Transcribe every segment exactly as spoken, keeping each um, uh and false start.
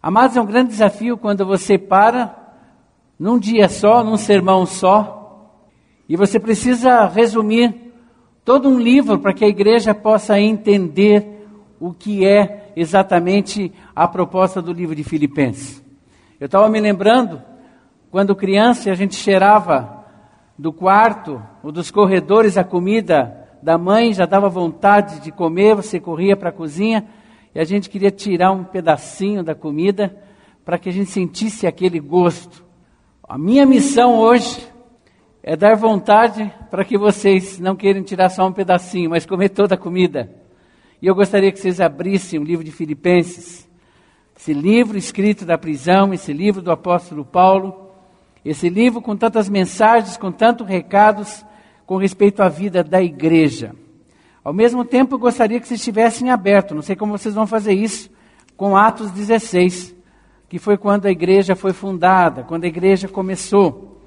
Amados, é um grande desafio quando você para num dia só, num sermão só, e você precisa resumir todo um livro para que a igreja possa entender o que é exatamente a proposta do livro de Filipenses. Eu estava me lembrando, quando criança, a gente cheirava do quarto ou dos corredores a comida da mãe, já dava vontade de comer, você corria para a cozinha e a gente queria tirar um pedacinho da comida para que a gente sentisse aquele gosto. A minha missão hoje é dar vontade para que vocês não queiram tirar só um pedacinho, mas comer toda a comida. E eu gostaria que vocês abrissem o livro de Filipenses, esse livro escrito da prisão, esse livro do apóstolo Paulo, esse livro com tantas mensagens, com tantos recados com respeito à vida da igreja. Ao mesmo tempo, eu gostaria que vocês estivessem abertos, não sei como vocês vão fazer isso, com Atos dezesseis, que foi quando a igreja foi fundada, quando a igreja começou.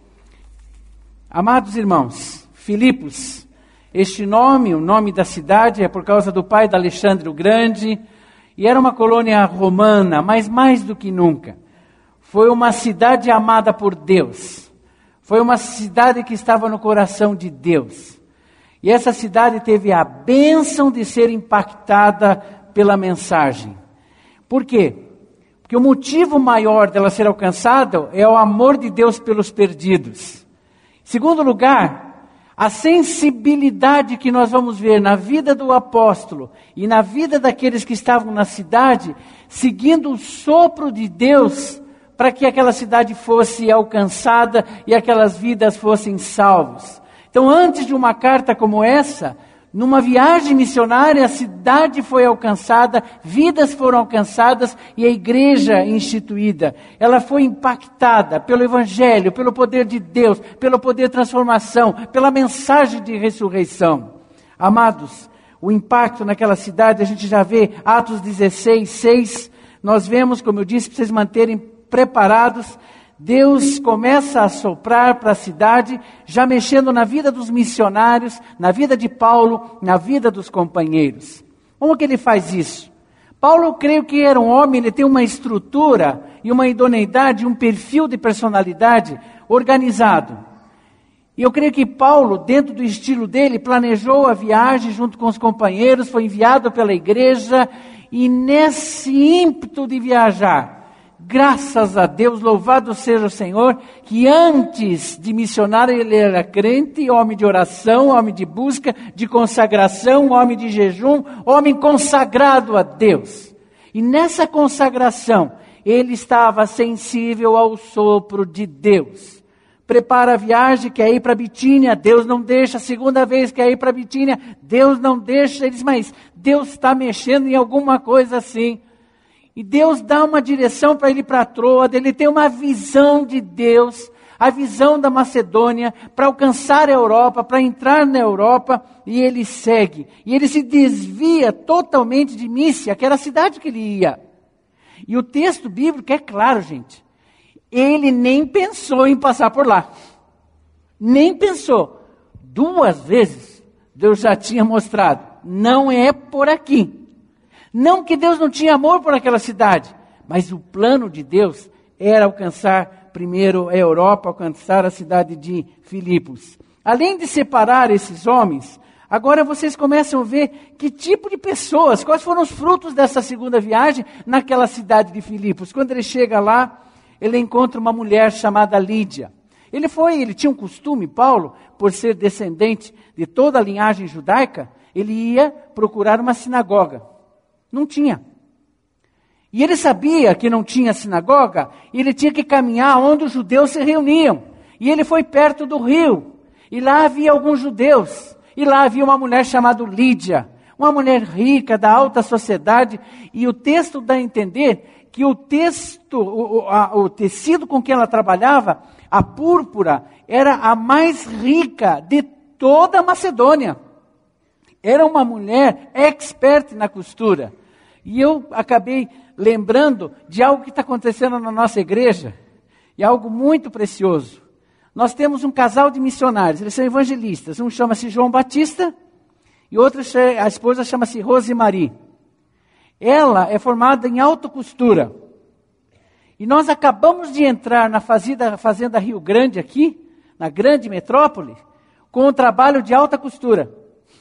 Amados irmãos, Filipos, este nome, o nome da cidade, é por causa do pai de Alexandre o Grande, e era uma colônia romana, mas mais do que nunca, foi uma cidade amada por Deus, foi uma cidade que estava no coração de Deus, e essa cidade teve a bênção de ser impactada pela mensagem. Por quê? Porque o motivo maior dela ser alcançada é o amor de Deus pelos perdidos. Em segundo lugar, a sensibilidade que nós vamos ver na vida do apóstolo e na vida daqueles que estavam na cidade, seguindo o sopro de Deus para que aquela cidade fosse alcançada e aquelas vidas fossem salvas. Então, antes de uma carta como essa, numa viagem missionária, a cidade foi alcançada, vidas foram alcançadas e a igreja instituída. Ela foi impactada pelo Evangelho, pelo poder de Deus, pelo poder de transformação, pela mensagem de ressurreição. Amados, o impacto naquela cidade, a gente já vê Atos dezesseis, seis, nós vemos, como eu disse, para vocês manterem preparados, Deus começa a soprar para a cidade, já mexendo na vida dos missionários, na vida de Paulo, na vida dos companheiros. Como que ele faz isso? Paulo, eu creio que era um homem, ele tem uma estrutura e uma idoneidade, um perfil de personalidade organizado. E eu creio que Paulo, dentro do estilo dele, planejou a viagem junto com os companheiros, foi enviado pela igreja, e nesse ímpeto de viajar, graças a Deus, louvado seja o Senhor, que antes de missionário ele era crente, homem de oração, homem de busca, de consagração, homem de jejum, homem consagrado a Deus. E nessa consagração, ele estava sensível ao sopro de Deus. Prepara a viagem, quer ir para Bitínia, Deus não deixa. A segunda vez quer ir para Bitínia, Deus não deixa. Ele diz, mas Deus está mexendo em alguma coisa assim. E Deus dá uma direção para ele para Troade, ele tem uma visão de Deus, a visão da Macedônia, para alcançar a Europa, para entrar na Europa, e ele segue. E ele se desvia totalmente de Mísia, que era a cidade que ele ia. E o texto bíblico é claro, gente. Ele nem pensou em passar por lá. Nem pensou. Duas vezes, Deus já tinha mostrado, não é por aqui. Não que Deus não tinha amor por aquela cidade, mas o plano de Deus era alcançar primeiro a Europa, alcançar a cidade de Filipos. Além de separar esses homens, agora vocês começam a ver que tipo de pessoas, quais foram os frutos dessa segunda viagem naquela cidade de Filipos. Quando ele chega lá, ele encontra uma mulher chamada Lídia. Ele foi, ele tinha um costume, Paulo, por ser descendente de toda a linhagem judaica, ele ia procurar uma sinagoga. Não tinha. E ele sabia que não tinha sinagoga, e ele tinha que caminhar onde os judeus se reuniam. E ele foi perto do rio, e lá havia alguns judeus, e lá havia uma mulher chamada Lídia, uma mulher rica, da alta sociedade, e o texto dá a entender que o texto, o, a, o tecido com que ela trabalhava, a púrpura, era a mais rica de toda a Macedônia. Era uma mulher expert na costura. E eu acabei lembrando de algo que está acontecendo na nossa igreja, e algo muito precioso. Nós temos um casal de missionários, eles são evangelistas. Um chama-se João Batista, e outra, a esposa chama-se Rosemarie. Ela é formada em alta costura. E nós acabamos de entrar na fazenda, fazenda Rio Grande aqui, na grande metrópole, com um trabalho de alta costura.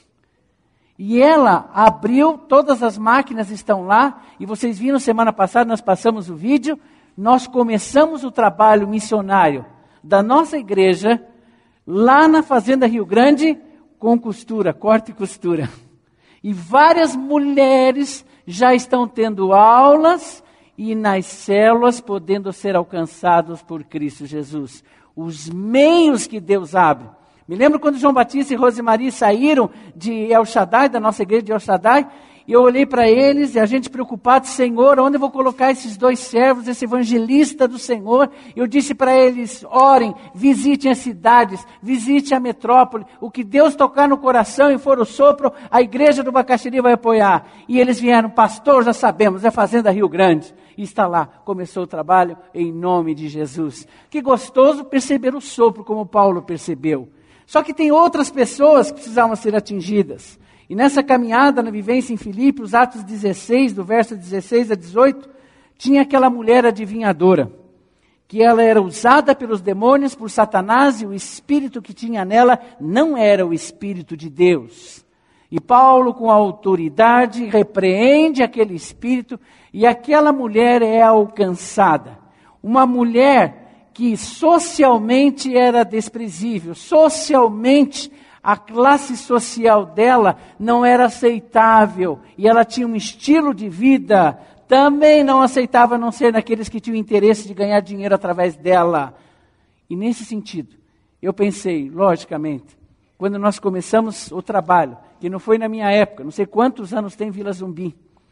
E ela abriu, todas as máquinas estão lá, e vocês viram semana passada, nós passamos o vídeo, nós começamos o trabalho missionário da nossa igreja, lá na fazenda Rio Grande, com costura, corte e costura. E várias mulheres já estão tendo aulas, e nas células podendo ser alcançados por Cristo Jesus. Os meios que Deus abre. Me lembro quando João Batista e Rosemarie saíram de El Shaddai, da nossa igreja de El Shaddai, e eu olhei para eles, e a gente preocupado, Senhor, onde eu vou colocar esses dois servos, esse evangelista do Senhor? Eu disse para eles, orem, visitem as cidades, visitem a metrópole, o que Deus tocar no coração e for o sopro, a igreja do Bacaxiri vai apoiar. E eles vieram, pastor, já sabemos, é Fazenda Rio Grande. E está lá, começou o trabalho em nome de Jesus. Que gostoso perceber o sopro, como Paulo percebeu. Só que tem outras pessoas que precisavam ser atingidas. E nessa caminhada, na vivência em Filipe, os Atos dezesseis, do verso dezesseis a dezoito, tinha aquela mulher adivinhadora, que ela era usada pelos demônios, por Satanás, e o espírito que tinha nela não era o Espírito de Deus. E Paulo, com autoridade, repreende aquele espírito, e aquela mulher é alcançada. Uma mulher que socialmente era desprezível, socialmente a classe social dela não era aceitável, e ela tinha um estilo de vida, também não aceitava não ser naqueles que tinham interesse de ganhar dinheiro através dela. E nesse sentido, eu pensei, logicamente, quando nós começamos o trabalho, que não foi na minha época, não sei quantos anos tem Vila Zumbi,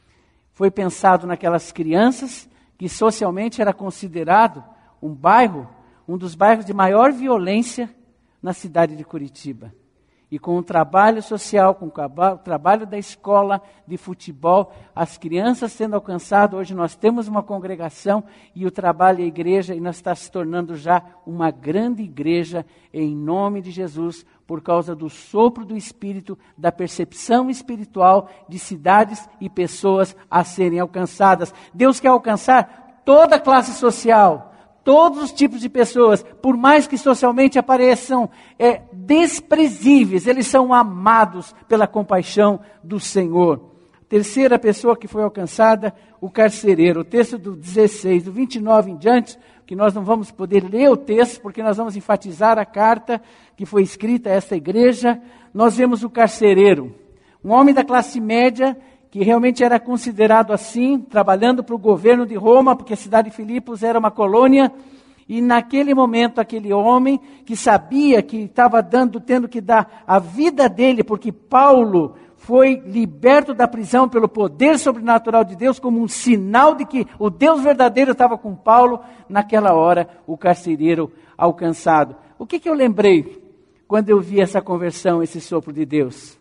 foi pensado naquelas crianças que socialmente era considerado um bairro, um dos bairros de maior violência na cidade de Curitiba. E com o trabalho social, com o trabalho da escola de futebol, as crianças sendo alcançadas, hoje nós temos uma congregação e o trabalho é a igreja, e nós está se tornando já uma grande igreja em nome de Jesus, por causa do sopro do Espírito, da percepção espiritual de cidades e pessoas a serem alcançadas. Deus quer alcançar toda a classe social, todos os tipos de pessoas, por mais que socialmente apareçam é, desprezíveis, eles são amados pela compaixão do Senhor. Terceira pessoa que foi alcançada, o carcereiro. O texto do dezesseis, do vinte e nove em diante, que nós não vamos poder ler o texto, porque nós vamos enfatizar a carta que foi escrita a esta igreja. Nós vemos o carcereiro, um homem da classe média, que realmente era considerado assim, trabalhando para o governo de Roma, porque a cidade de Filipos era uma colônia, e naquele momento aquele homem que sabia que estava dando, tendo que dar a vida dele, porque Paulo foi liberto da prisão pelo poder sobrenatural de Deus, como um sinal de que o Deus verdadeiro estava com Paulo, naquela hora o carcereiro alcançado. O que, que eu lembrei quando eu vi essa conversão, esse sopro de Deus?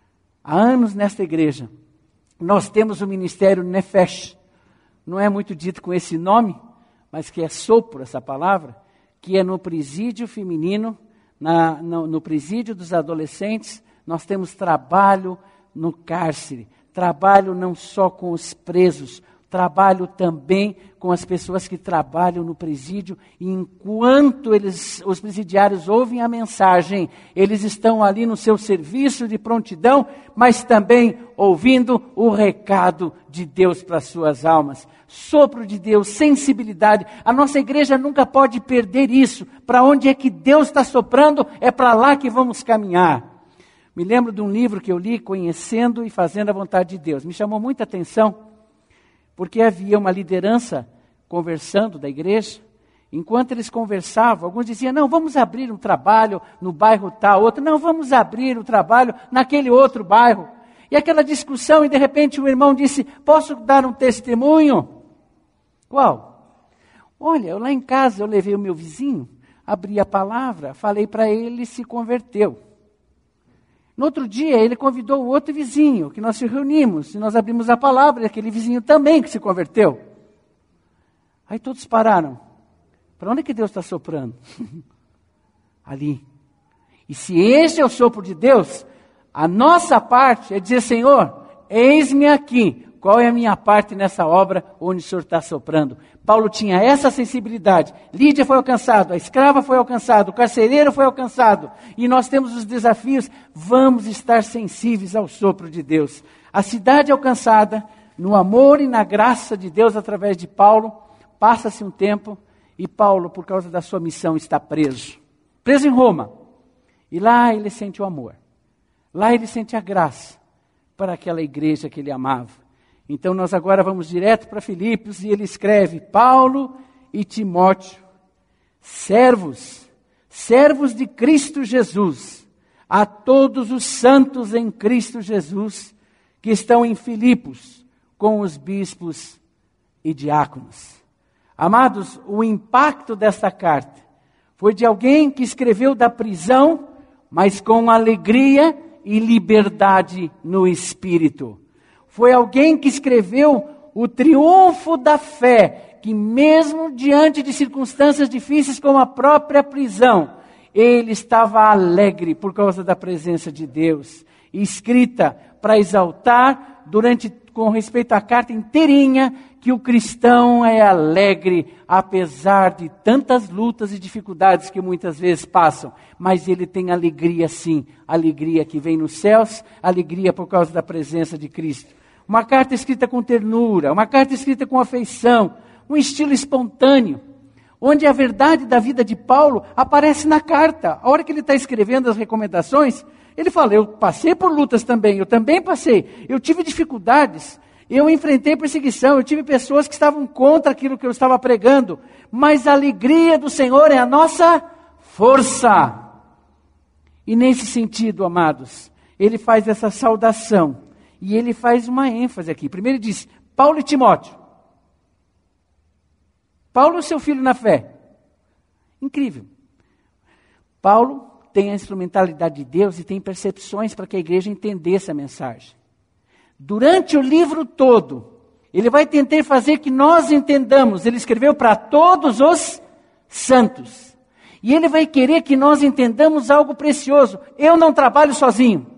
Há anos nesta igreja, nós temos o ministério Nefesh, não é muito dito com esse nome, mas que é sopro essa palavra, que é no presídio feminino, na, no, no presídio dos adolescentes. Nós temos trabalho no cárcere, trabalho não só com os presos, trabalho também com as pessoas que trabalham no presídio, e enquanto eles, os presidiários ouvem a mensagem, eles estão ali no seu serviço de prontidão, mas também ouvindo o recado de Deus para as suas almas. Sopro de Deus, sensibilidade. A nossa igreja nunca pode perder isso. Para onde é que Deus está soprando, é para lá que vamos caminhar. Me lembro de um livro que eu li, Conhecendo e Fazendo a Vontade de Deus. Me chamou muita atenção, porque havia uma liderança conversando da igreja. Enquanto eles conversavam, alguns diziam, não, vamos abrir um trabalho no bairro tal, outro, não, vamos abrir o um trabalho naquele outro bairro. E aquela discussão, e de repente o irmão disse, posso dar um testemunho? Qual? Olha, eu lá em casa eu levei o meu vizinho, abri a palavra, falei para ele e se converteu. No outro dia, ele convidou o outro vizinho, que nós se reunimos, e nós abrimos a palavra, e aquele vizinho também que se converteu. Aí todos pararam. Para onde é que Deus está soprando? Ali. E se este é o sopro de Deus, a nossa parte é dizer, Senhor, eis-me aqui, Qual é a minha parte nessa obra onde o Senhor está soprando? Paulo tinha essa sensibilidade. Lídia foi alcançado, a escrava foi alcançada, o carcereiro foi alcançado. E nós temos os desafios. Vamos estar sensíveis ao sopro de Deus. A cidade alcançada, no amor e na graça de Deus através de Paulo, passa-se um tempo e Paulo, por causa da sua missão, está preso. Preso em Roma. E lá ele sente o amor. Lá ele sente a graça para aquela igreja que ele amava. Então nós agora vamos direto para Filipos e ele escreve: Paulo e Timóteo, servos, servos de Cristo Jesus, a todos os santos em Cristo Jesus, que estão em Filipos, com os bispos e diáconos. Amados, o impacto desta carta foi de alguém que escreveu da prisão, mas com alegria e liberdade no espírito. Foi alguém que escreveu o triunfo da fé, que mesmo diante de circunstâncias difíceis como a própria prisão, ele estava alegre por causa da presença de Deus. Escrita para exaltar, durante, com respeito à carta inteirinha, que o cristão é alegre, apesar de tantas lutas e dificuldades que muitas vezes passam. Mas ele tem alegria sim, alegria que vem nos céus, alegria por causa da presença de Cristo. Uma carta escrita com ternura, uma carta escrita com afeição, um estilo espontâneo, onde a verdade da vida de Paulo aparece na carta. A hora que ele está escrevendo as recomendações, ele fala: eu passei por lutas também, eu também passei, eu tive dificuldades, eu enfrentei perseguição, eu tive pessoas que estavam contra aquilo que eu estava pregando, mas a alegria do Senhor é a nossa força. E nesse sentido, amados, ele faz essa saudação. E ele faz uma ênfase aqui. Primeiro ele diz: Paulo e Timóteo. Paulo é seu filho na fé. Incrível. Paulo tem a instrumentalidade de Deus e tem percepções para que a igreja entendesse a mensagem. Durante o livro todo, ele vai tentar fazer que nós entendamos. Ele escreveu para todos os santos. E ele vai querer que nós entendamos algo precioso. Eu não trabalho sozinho.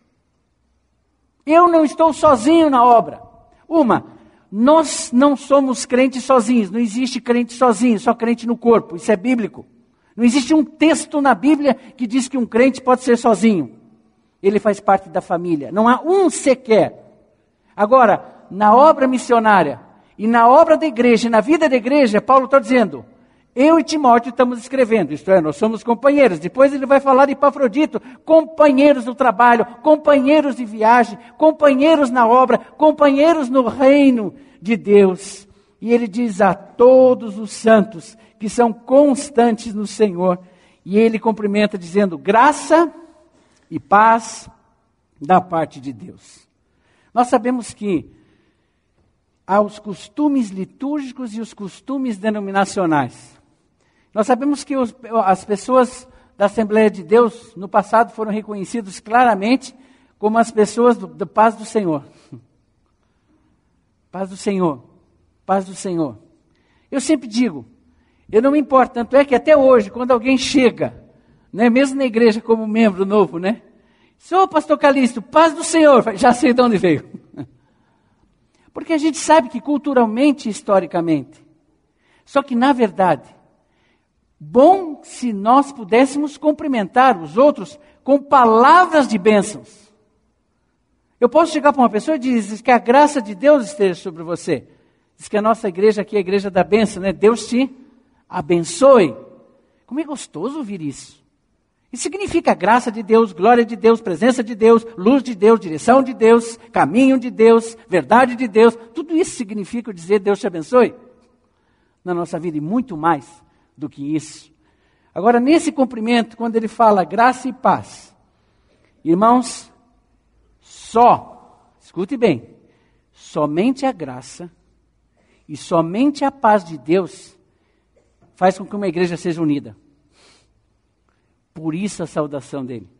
Eu não estou sozinho na obra. Uma, nós não somos crentes sozinhos. Não existe crente sozinho, só crente no corpo. Isso é bíblico. Não existe um texto na Bíblia que diz que um crente pode ser sozinho. Ele faz parte da família. Não há um sequer. Agora, na obra missionária e na obra da igreja, na vida da igreja, Paulo está dizendo: eu e Timóteo estamos escrevendo, isto é, nós somos companheiros. Depois ele vai falar de Epafrodito, companheiros do trabalho, companheiros de viagem, companheiros na obra, companheiros no reino de Deus. E ele diz a todos os santos que são constantes no Senhor. E ele cumprimenta dizendo: graça e paz da parte de Deus. Nós sabemos que há os costumes litúrgicos e os costumes denominacionais. Nós sabemos que os, as pessoas da Assembleia de Deus, no passado, foram reconhecidos claramente como as pessoas do, do paz do Senhor. Paz do Senhor, paz do Senhor. Eu sempre digo, eu não me importo, tanto é que até hoje, quando alguém chega, né, mesmo na igreja como membro novo, né? Sou pastor Calixto, paz do Senhor, já sei de onde veio. Porque a gente sabe que culturalmente, historicamente, só que na verdade, bom se nós pudéssemos cumprimentar os outros com palavras de bênçãos. Eu posso chegar para uma pessoa e dizer que a graça de Deus esteja sobre você. Diz que a nossa igreja aqui é a igreja da bênção, né? Deus te abençoe. Como é gostoso ouvir isso. Isso significa graça de Deus, glória de Deus, presença de Deus, luz de Deus, direção de Deus, caminho de Deus, verdade de Deus. Tudo isso significa dizer Deus te abençoe na nossa vida e muito mais do que isso. Agora, nesse cumprimento, quando ele fala graça e paz, irmãos, só, escute bem, somente a graça e somente a paz de Deus faz com que uma igreja seja unida. Por isso a saudação dele.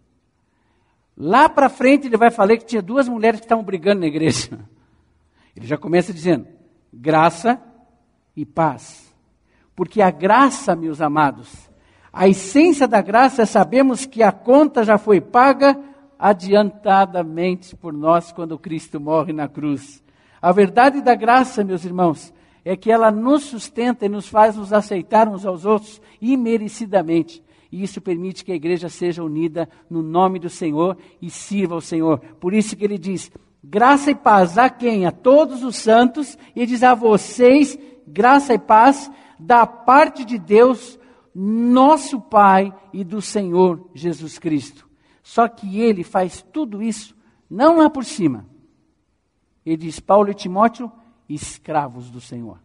Lá para frente ele vai falar que tinha duas mulheres que estavam brigando na igreja. Ele já começa dizendo, graça e paz. Porque a graça, meus amados, a essência da graça é sabermos que a conta já foi paga adiantadamente por nós quando Cristo morre na cruz. A verdade da graça, meus irmãos, é que ela nos sustenta e nos faz nos aceitar uns aos outros imerecidamente. E isso permite que a igreja seja unida no nome do Senhor e sirva ao Senhor. Por isso que ele diz, graça e paz a quem? A todos os santos. E ele diz a vocês, graça e paz da parte de Deus, nosso Pai e do Senhor Jesus Cristo. Só que ele faz tudo isso, não lá por cima. Ele diz, Paulo e Timóteo, escravos do Senhor.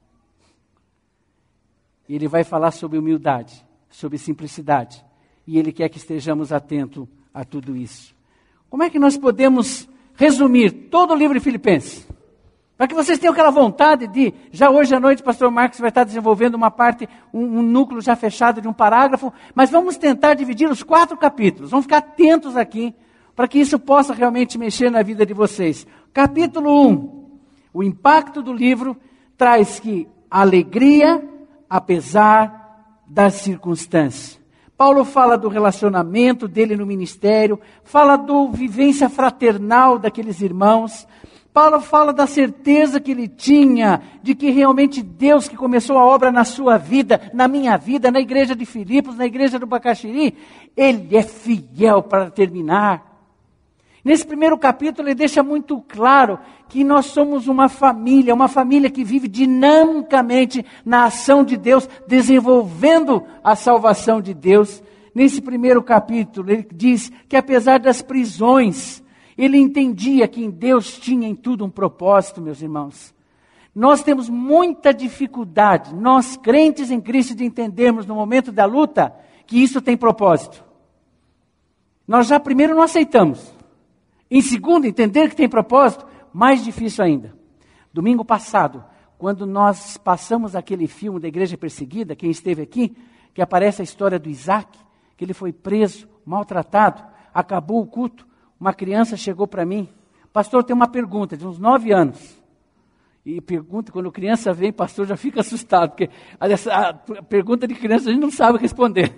Ele vai falar sobre humildade, sobre simplicidade. E ele quer que estejamos atentos a tudo isso. Como é que nós podemos resumir todo o livro de Filipenses? Para que vocês tenham aquela vontade de, já hoje à noite o pastor Marcos vai estar desenvolvendo uma parte, um, um núcleo já fechado de um parágrafo, mas vamos tentar dividir os quatro capítulos. Vamos ficar atentos aqui, para que isso possa realmente mexer na vida de vocês. Capítulo um, o impacto do livro traz que alegria, apesar das circunstâncias. Paulo fala do relacionamento dele no ministério, fala da vivência fraternal daqueles irmãos. Paulo fala da certeza que ele tinha de que realmente Deus que começou a obra na sua vida, na minha vida, na igreja de Filipos, na igreja do Bacaxiri, Ele é fiel para terminar. Nesse primeiro capítulo ele deixa muito claro que nós somos uma família, uma família que vive dinamicamente na ação de Deus, desenvolvendo a salvação de Deus. Nesse primeiro capítulo ele diz que apesar das prisões, ele entendia que em Deus tinha em tudo um propósito, meus irmãos. Nós temos muita dificuldade, nós crentes em Cristo, de entendermos no momento da luta que isso tem propósito. Nós já primeiro não aceitamos. Em segundo, entender que tem propósito, mais difícil ainda. Domingo passado, quando nós passamos aquele filme da Igreja Perseguida, quem esteve aqui, que aparece a história do Isaac, que ele foi preso, maltratado, acabou o culto. Uma criança chegou para mim, pastor, tem uma pergunta, de uns nove anos. E pergunta, quando a criança vem, pastor já fica assustado, porque a, a pergunta de criança a gente não sabe responder.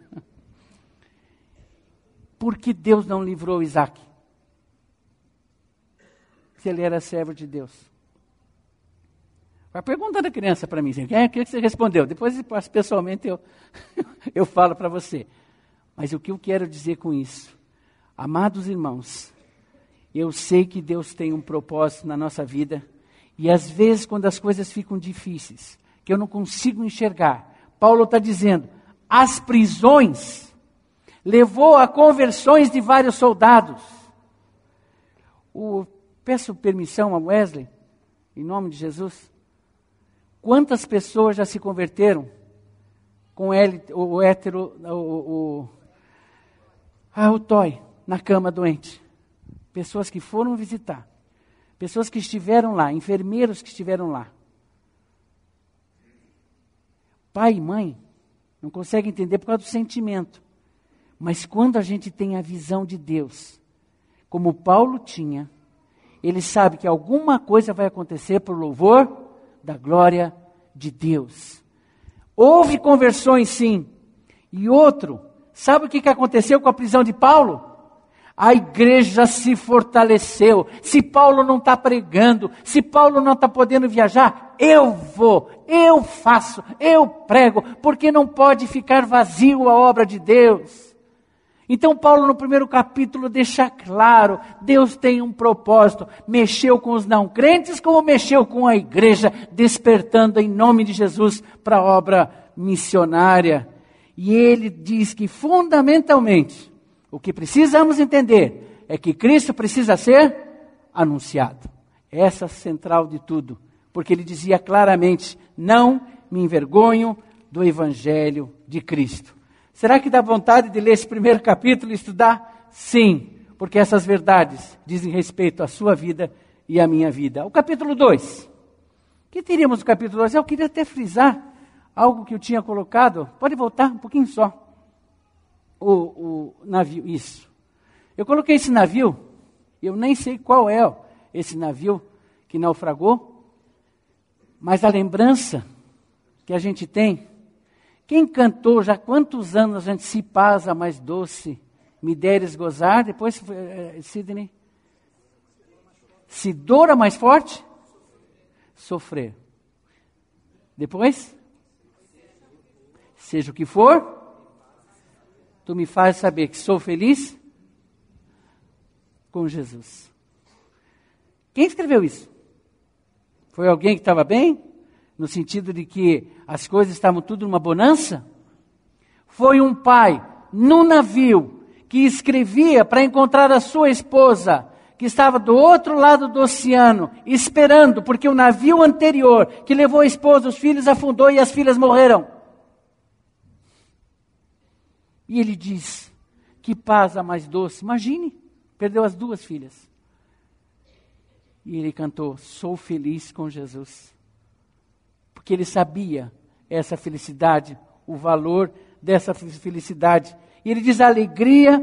Por que Deus não livrou Isaac? Se ele era servo de Deus. A pergunta da criança para mim, o que é que você respondeu? Depois, pessoalmente, eu, eu falo para você. Mas o que eu quero dizer com isso? Amados irmãos, eu sei que Deus tem um propósito na nossa vida, e às vezes quando as coisas ficam difíceis, que eu não consigo enxergar, Paulo está dizendo, as prisões levou a conversões de vários soldados. O, peço permissão a Wesley, em nome de Jesus. Quantas pessoas já se converteram com ele, o, o hétero, o, o, ah, o Toy, na cama doente? Pessoas que foram visitar, pessoas que estiveram lá, enfermeiros que estiveram lá. Pai e mãe não conseguem entender por causa do sentimento. Mas quando a gente tem a visão de Deus, como Paulo tinha, ele sabe que alguma coisa vai acontecer por louvor da glória de Deus. Houve conversões, sim. E outro, sabe o que aconteceu com a prisão de Paulo? A igreja se fortaleceu. Se Paulo não está pregando, se Paulo não está podendo viajar, eu vou, eu faço, eu prego, porque não pode ficar vazio a obra de Deus. Então Paulo no primeiro capítulo deixa claro, Deus tem um propósito, mexeu com os não crentes como mexeu com a igreja, despertando em nome de Jesus para a obra missionária. E ele diz que fundamentalmente, o que precisamos entender é que Cristo precisa ser anunciado. Essa é a central de tudo, porque ele dizia claramente, não me envergonho do Evangelho de Cristo. Será que dá vontade de ler esse primeiro capítulo e estudar? Sim, porque essas verdades dizem respeito à sua vida e à minha vida. O capítulo dois. O que teríamos no capítulo dois? Eu queria até frisar algo que eu tinha colocado. Pode voltar um pouquinho só. O, o navio, isso. Eu coloquei esse navio, eu nem sei qual é esse navio que naufragou, mas a lembrança que a gente tem. Quem cantou, já quantos anos a gente se pasa mais doce, me deres gozar, depois, uh, Sidney, se dora mais forte, sofrer. Depois, seja o que for, tu me fazes saber que sou feliz com Jesus. Quem escreveu isso? Foi alguém que estava bem? No sentido de que as coisas estavam tudo numa bonança? Foi um pai, num navio, que escrevia para encontrar a sua esposa, que estava do outro lado do oceano, esperando, porque o navio anterior, que levou a esposa, os filhos, afundou e as filhas morreram. E ele diz, que paz a mais doce. Imagine, perdeu as duas filhas. E ele cantou, sou feliz com Jesus. Porque ele sabia essa felicidade, o valor dessa felicidade. E ele diz, alegria,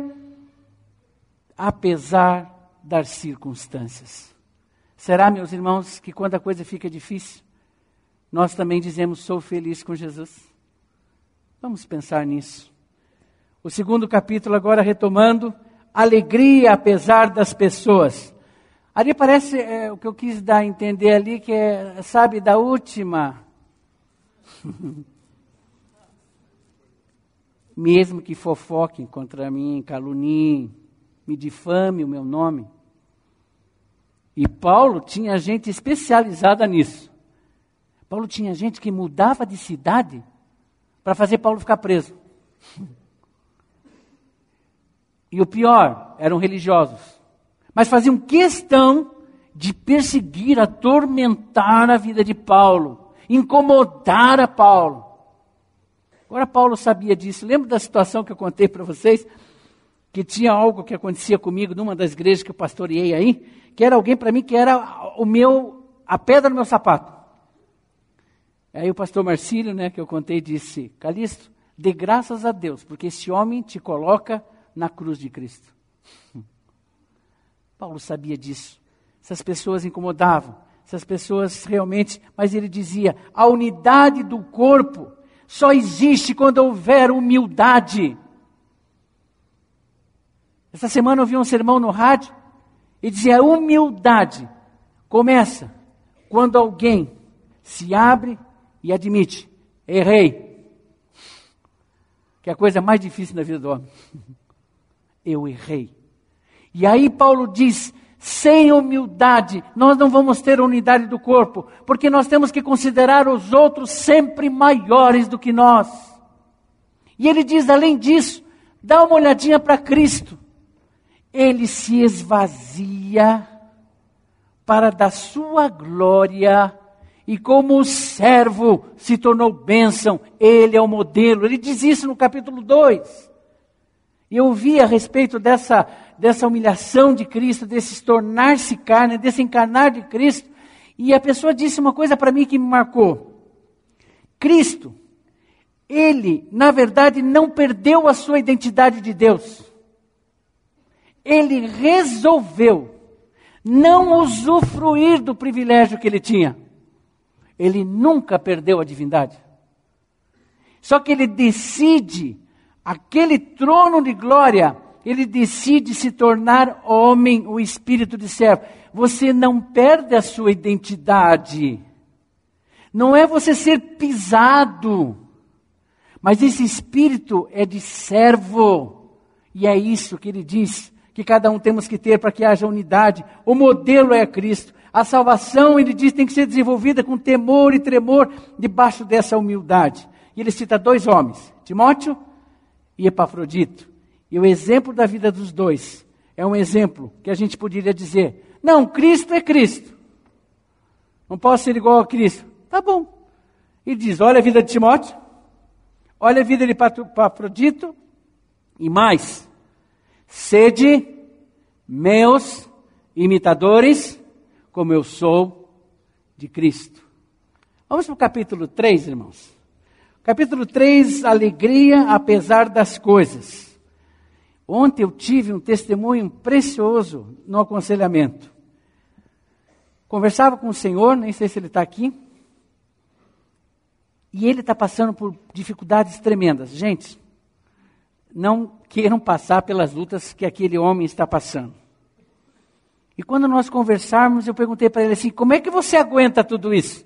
apesar das circunstâncias. Será, meus irmãos, que quando a coisa fica difícil, nós também dizemos, sou feliz com Jesus? Vamos pensar nisso. O segundo capítulo agora retomando, alegria apesar das pessoas. Ali parece, é, o que eu quis dar a entender ali, que é, sabe, da última. Mesmo que fofoquem contra mim, caluniem, me difame o meu nome. E Paulo tinha gente especializada nisso. Paulo tinha gente que mudava de cidade para fazer Paulo ficar preso. E o pior, eram religiosos. Mas faziam questão de perseguir, atormentar a vida de Paulo, incomodar a Paulo. Agora Paulo sabia disso. Lembra da situação que eu contei para vocês? Que tinha algo que acontecia comigo numa das igrejas que eu pastoreei aí, que era alguém para mim que era o meu, a pedra no meu sapato. Aí o pastor Marcílio, né, que eu contei, disse, Calixto, dê graças a Deus, porque esse homem te coloca na cruz de Cristo. Paulo sabia disso. Essas pessoas incomodavam, essas pessoas realmente, mas ele dizia, a unidade do corpo só existe quando houver humildade. Essa semana eu vi um sermão no rádio e dizia, a humildade começa quando alguém se abre e admite, errei. Que é a coisa mais difícil na vida do homem. Eu errei. E aí Paulo diz, sem humildade, nós não vamos ter a unidade do corpo, porque nós temos que considerar os outros sempre maiores do que nós. E ele diz, além disso, dá uma olhadinha para Cristo. Ele se esvazia para da sua glória e como servo se tornou bênção. Ele é o modelo. Ele diz isso no capítulo dois. E eu vi a respeito dessa, dessa humilhação de Cristo, desse tornar-se carne, desse encarnar de Cristo. E a pessoa disse uma coisa para mim que me marcou. Cristo, ele, na verdade, não perdeu a sua identidade de Deus. Ele resolveu não usufruir do privilégio que ele tinha. Ele nunca perdeu a divindade. Só que ele decide, aquele trono de glória, ele decide se tornar homem, o espírito de servo. Você não perde a sua identidade. Não é você ser pisado. Mas esse espírito é de servo. E é isso que ele diz, que cada um temos que ter para que haja unidade. O modelo é Cristo. A salvação, ele diz, tem que ser desenvolvida com temor e tremor debaixo dessa humildade. E ele cita dois homens, Timóteo e Epafrodito. E o exemplo da vida dos dois é um exemplo que a gente poderia dizer, não, Cristo é Cristo. Não posso ser igual a Cristo. Tá bom. Ele diz, olha a vida de Timóteo, olha a vida de Epafrodito e mais, sede meus imitadores, como eu sou de Cristo. Vamos para o capítulo três, irmãos. Capítulo três, alegria apesar das coisas. Ontem eu tive um testemunho precioso no aconselhamento. Conversava com o Senhor, nem sei se ele está aqui. E ele está passando por dificuldades tremendas. Gente, não queiram passar pelas lutas que aquele homem está passando. E quando nós conversarmos, eu perguntei para ele assim, como é que você aguenta tudo isso?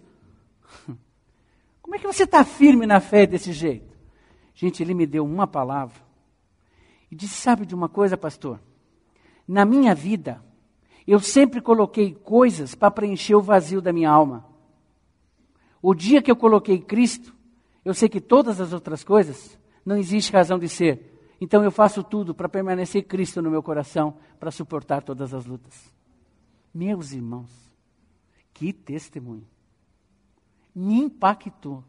Como é que você está firme na fé desse jeito? Gente, ele me deu uma palavra e disse, sabe de uma coisa, pastor? Na minha vida, eu sempre coloquei coisas para preencher o vazio da minha alma. O dia que eu coloquei Cristo, eu sei que todas as outras coisas não existe razão de ser. Então eu faço tudo para permanecer Cristo no meu coração, para suportar todas as lutas. Meus irmãos, que testemunho. Me impactou.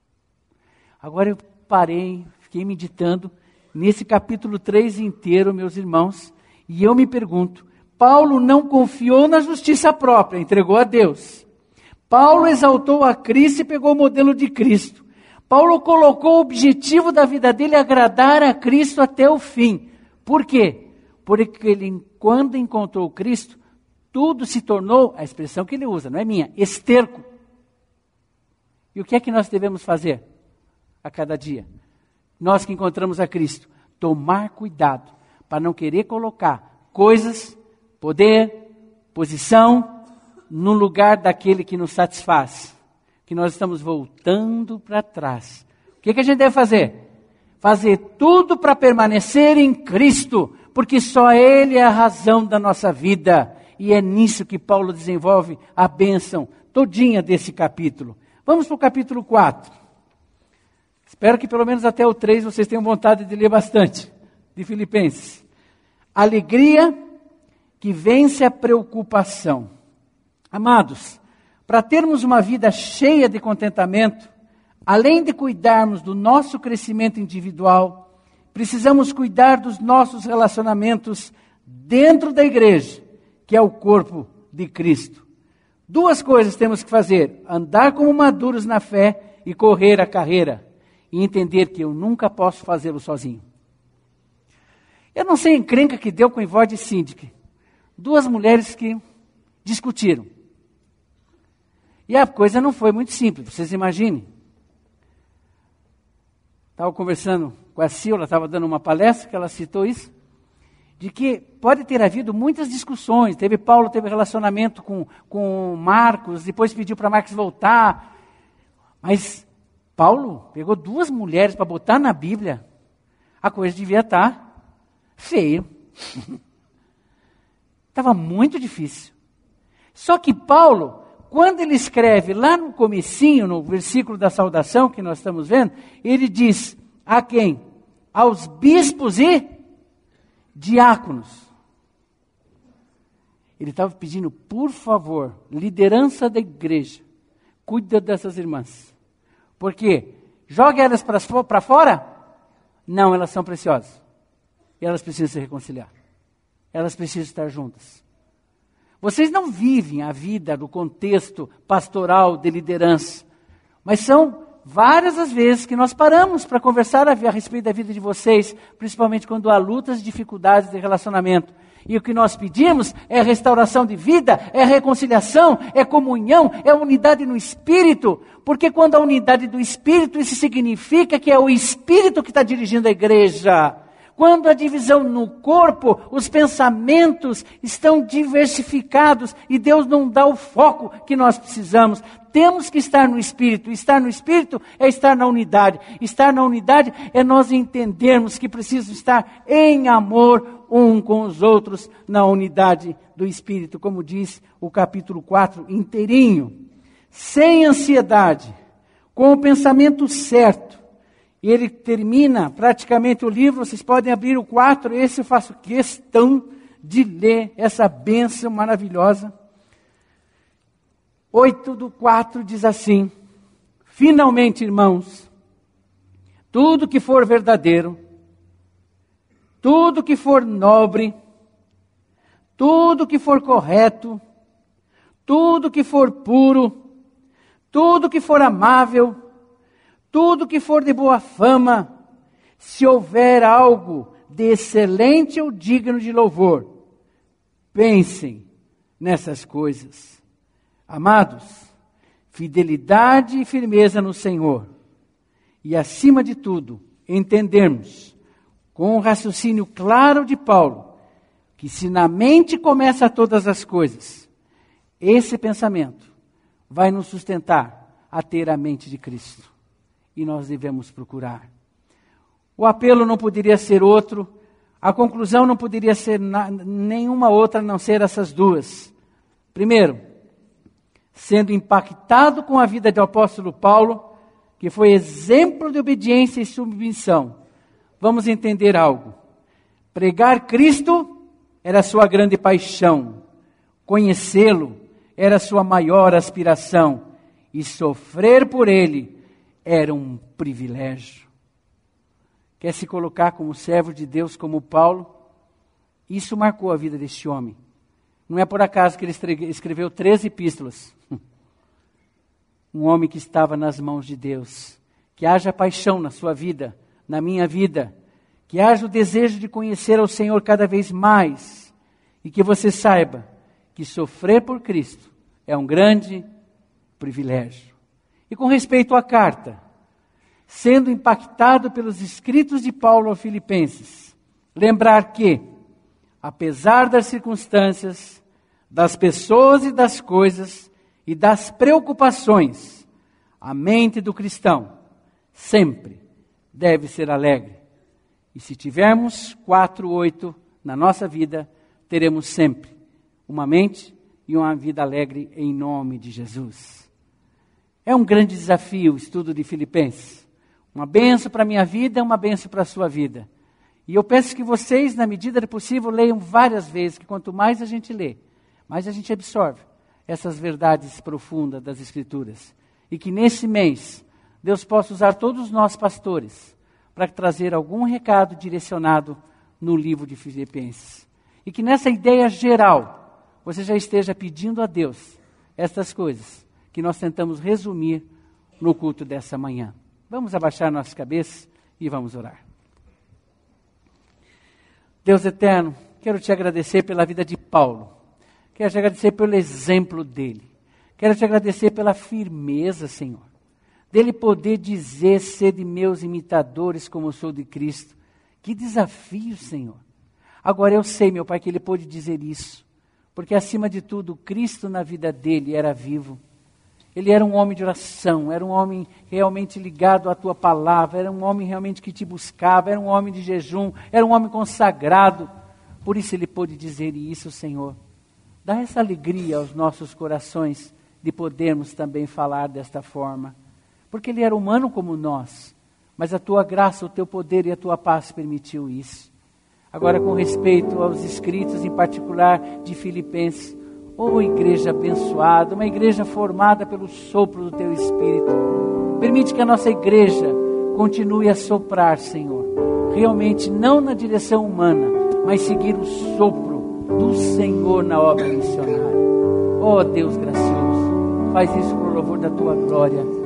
Agora eu parei, fiquei meditando nesse capítulo três inteiro, meus irmãos, e eu me pergunto, Paulo não confiou na justiça própria, entregou a Deus. Paulo exaltou a Cristo e pegou o modelo de Cristo. Paulo colocou o objetivo da vida dele agradar a Cristo até o fim. Por quê? Porque ele, quando encontrou Cristo, tudo se tornou, a expressão que ele usa, não é minha, esterco. E o que é que nós devemos fazer a cada dia? Nós que encontramos a Cristo, tomar cuidado para não querer colocar coisas, poder, posição, no lugar daquele que nos satisfaz. Que nós estamos voltando para trás. O que, que a gente deve fazer? Fazer tudo para permanecer em Cristo, porque só Ele é a razão da nossa vida. E é nisso que Paulo desenvolve a bênção todinha desse capítulo. Vamos para o capítulo quatro. Espero que pelo menos até o três vocês tenham vontade de ler bastante, de Filipenses. Alegria que vence a preocupação. Amados, para termos uma vida cheia de contentamento, além de cuidarmos do nosso crescimento individual, precisamos cuidar dos nossos relacionamentos dentro da igreja, que é o corpo de Cristo. Duas coisas temos que fazer: andar como maduros na fé e correr a carreira, e entender que eu nunca posso fazê-lo sozinho. Eu não sei a encrenca que deu com Ivone e Síndica, duas mulheres que discutiram. E a coisa não foi muito simples, vocês imaginem. Estava conversando com a Silvia, estava dando uma palestra, que ela citou isso, de que pode ter havido muitas discussões. Teve Paulo, teve relacionamento com, com Marcos, depois pediu para Marcos voltar. Mas Paulo pegou duas mulheres para botar na Bíblia, a coisa devia estar feia. Estava muito difícil. Só que Paulo, quando ele escreve lá no comecinho, no versículo da saudação que nós estamos vendo, ele diz, a quem? Aos bispos e diáconos. Ele estava pedindo, por favor, liderança da igreja, cuida dessas irmãs. Por quê? Joga elas para fora? Não, elas são preciosas. E elas precisam se reconciliar. Elas precisam estar juntas. Vocês não vivem a vida do contexto pastoral de liderança, mas são várias as vezes que nós paramos para conversar a, a respeito da vida de vocês, principalmente quando há lutas e dificuldades de relacionamento. E o que nós pedimos é restauração de vida, é reconciliação, é comunhão, é unidade no Espírito. Porque quando há unidade do Espírito, isso significa que é o Espírito que está dirigindo a igreja. Quando a divisão no corpo, os pensamentos estão diversificados e Deus não dá o foco que nós precisamos. Temos que estar no Espírito. Estar no Espírito é estar na unidade. Estar na unidade é nós entendermos que precisamos estar em amor um com os outros na unidade do Espírito, como diz o capítulo quatro inteirinho. Sem ansiedade, com o pensamento certo. E ele termina praticamente o livro, vocês podem abrir o quatro, esse eu faço questão de ler, essa bênção maravilhosa. oito do quatro diz assim, finalmente, irmãos, tudo que for verdadeiro, tudo que for nobre, tudo que for correto, tudo que for puro, tudo que for amável, tudo que for de boa fama, se houver algo de excelente ou digno de louvor, pensem nessas coisas. Amados, fidelidade e firmeza no Senhor, e acima de tudo, entendermos, com o raciocínio claro de Paulo, que se na mente começa todas as coisas, esse pensamento vai nos sustentar a ter a mente de Cristo. E nós devemos procurar. O apelo não poderia ser outro, a conclusão não poderia ser na, nenhuma outra a não ser essas duas. Primeiro, sendo impactado com a vida do apóstolo Paulo, que foi exemplo de obediência e submissão, vamos entender algo. Pregar Cristo era sua grande paixão, conhecê-lo era sua maior aspiração, e sofrer por ele era um privilégio. Quer se colocar como servo de Deus, como Paulo? Isso marcou a vida deste homem. Não é por acaso que ele escreveu treze epístolas. Um homem que estava nas mãos de Deus. Que haja paixão na sua vida, na minha vida. Que haja o desejo de conhecer ao Senhor cada vez mais. E que você saiba que sofrer por Cristo é um grande privilégio. E com respeito à carta, sendo impactado pelos escritos de Paulo aos Filipenses, lembrar que, apesar das circunstâncias, das pessoas e das coisas e das preocupações, a mente do cristão sempre deve ser alegre. E se tivermos quatro, oito na nossa vida, teremos sempre uma mente e uma vida alegre em nome de Jesus. É um grande desafio o estudo de Filipenses. Uma bênção para a minha vida, uma bênção para a sua vida. E eu peço que vocês, na medida do possível, leiam várias vezes, que quanto mais a gente lê, mais a gente absorve essas verdades profundas das Escrituras. E que nesse mês, Deus possa usar todos nós pastores para trazer algum recado direcionado no livro de Filipenses. E que nessa ideia geral, você já esteja pedindo a Deus estas coisas que nós tentamos resumir no culto dessa manhã. Vamos abaixar nossas cabeças e vamos orar. Deus eterno, quero te agradecer pela vida de Paulo. Quero te agradecer pelo exemplo dele. Quero te agradecer pela firmeza, Senhor. Dele poder dizer, sede meus imitadores como eu sou de Cristo. Que desafio, Senhor. Agora eu sei, meu Pai, que ele pôde dizer isso. Porque acima de tudo, Cristo na vida dele era vivo. Ele era um homem de oração, era um homem realmente ligado à tua palavra, era um homem realmente que te buscava, era um homem de jejum, era um homem consagrado. Por isso ele pôde dizer isso, Senhor. Dá essa alegria aos nossos corações de podermos também falar desta forma. Porque ele era humano como nós, mas a tua graça, o teu poder e a tua paz permitiu isso. Agora, com respeito aos escritos, em particular de Filipenses, oh, igreja abençoada, uma igreja formada pelo sopro do teu Espírito. Permite que a nossa igreja continue a soprar, Senhor. Realmente, não na direção humana, mas seguir o sopro do Senhor na obra missionária. Oh, Deus gracioso, faz isso por louvor da tua glória.